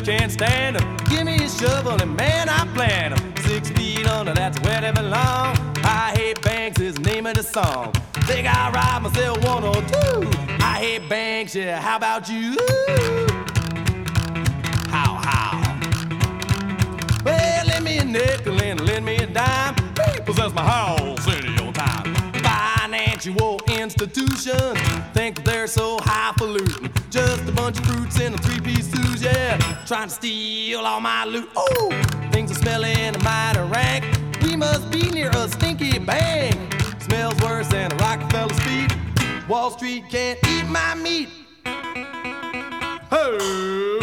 just can't stand 'em. Give me a shovel and man, I plant 'em. 6 feet under, that's where they belong. I hate banks is the name of the song. Think I ride myself 1 or 2. I hate banks, yeah, how about you? How? Well, lend me a nickel and lend me a dime. Possess my house any old time. Financial institutions think that they're so highfalutin. Just a bunch of fruits in a 3-piece suit, yeah. Trying to steal all my loot. Oh, things are smelling mighty rank. We must be near a stinky bank. Smells worse than a Rockefeller's feet. Wall Street can't eat my meat. Oh.